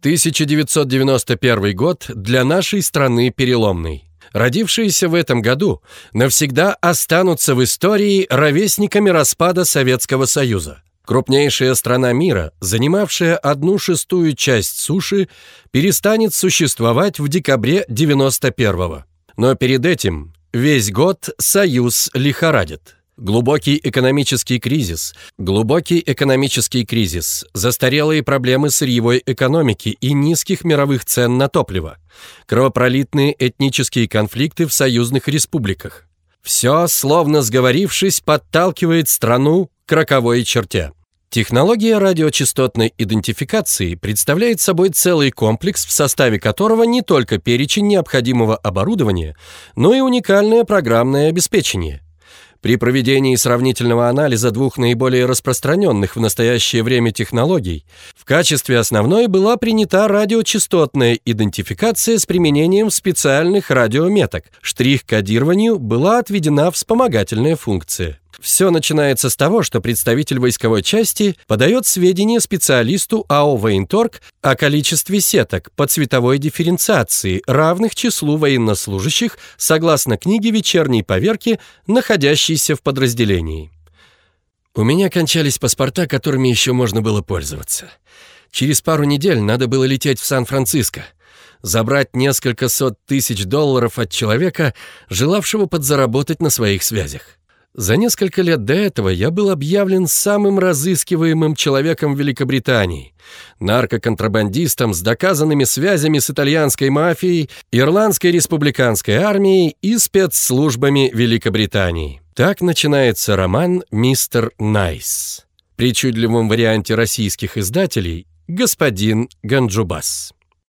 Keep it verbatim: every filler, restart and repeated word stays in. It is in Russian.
тысяча девятьсот девяносто первый год для нашей страны переломный. Родившиеся в этом году навсегда останутся в истории ровесниками распада Советского Союза. Крупнейшая страна мира, занимавшая одну шестую часть суши, перестанет существовать в декабре девяносто первого. Но перед этим весь год Союз лихорадит. Глубокий экономический кризис, глубокий экономический кризис, застарелые проблемы сырьевой экономики и низких мировых цен на топливо, кровопролитные этнические конфликты в союзных республиках. Все, словно сговорившись, подталкивает страну к роковой черте. Технология радиочастотной идентификации представляет собой целый комплекс, в составе которого не только перечень необходимого оборудования, но и уникальное программное обеспечение. При проведении сравнительного анализа двух наиболее распространенных в настоящее время технологий в качестве основной была принята радиочастотная идентификация с применением специальных радиометок. Штрих-кодированию была отведена вспомогательная функция. Все начинается с того, что представитель войсковой части подает сведения специалисту АО «Военторг» о количестве сеток по цветовой дифференциации, равных числу военнослужащих, согласно книге вечерней поверки, находящейся в подразделении. У меня кончались паспорта, которыми еще можно было пользоваться. Через пару недель надо было лететь в Сан-Франциско, забрать несколько сот тысяч долларов от человека, желавшего подзаработать на своих связях. За несколько лет до этого я был объявлен самым разыскиваемым человеком в Великобритании, наркоконтрабандистом с доказанными связями с итальянской мафией, Ирландской республиканской армией и спецслужбами Великобритании. Так начинается роман «Мистер Найс». В причудливом варианте российских издателей «Господин Ганджубас».